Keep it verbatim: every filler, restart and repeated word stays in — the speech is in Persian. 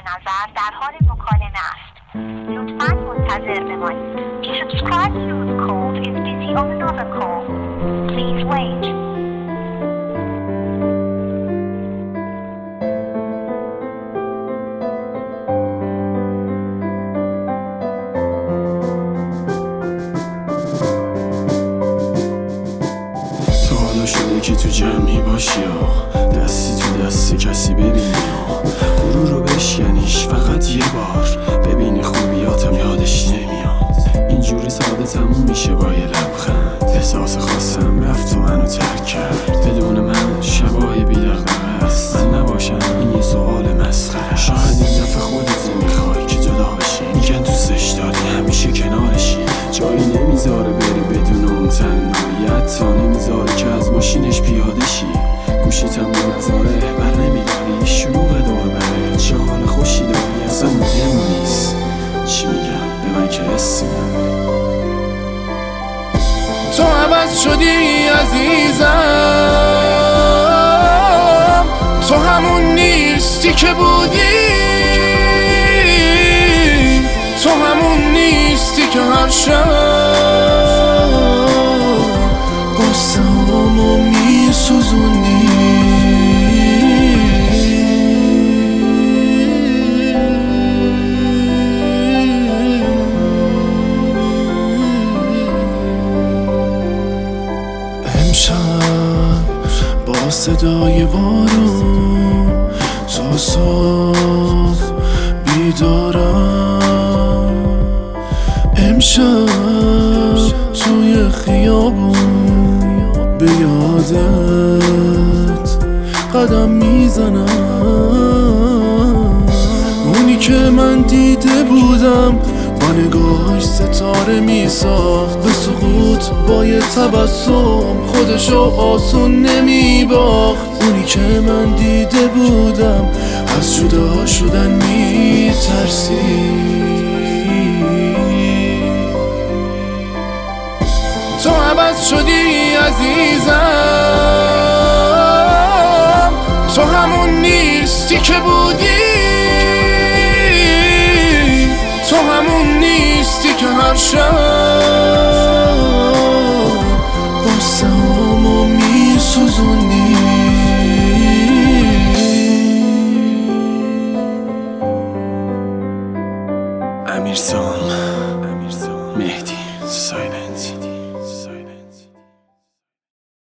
نظر در حال مکالمه است. لطفاً منتظر بمانید. The subscriber you have called is busy on another call. Please wait. شده که تو جمعی باشی یا دستی تو دستی کسی ببینی یا غرور رو بشکنیش فقط یه بار ببینی خوبیاتم یادش نمیاد. اینجوری ساده تموم میشه با یه لبخند. احساس خواستم رفت و منو ترک کرد. بدون من شبای بی دغدغه است. من نباشم این یه سوال مسخره. شاید این دفعه خودت نمیخوای که جدا بشی. میگن دوستش داری همیشه کنارشی. جایی نمیذاره بری بدون اون تنهاییت. تا نمیذاره که از ماشینش پیاده شی. گوشیتم رو نذاره بر نمیداری. شلوغ دور بره چه حال خوشی داری. اصلا مهم نیست چی میگم به من که حسی نداری. تو عوض شدی عزیزم. تو همون نیستی که بودی. تو همون نیستی که هر شب قصه‌امو میسوزونی. امشب با صدای بارون تا صبح بیدارم. امشب توی خیابون به یادت قدم میزنم. اونی که من دیده بودم با نگاهش ستاره میساخت. به سقوط با یه تبسم خودشو آسون نمیباخت. اونی که من دیده بودم از جدا شدن میترسی. تو عوض شدی عزیزم. تو همون نیستی که بودی. تو همون نیستی که هر شب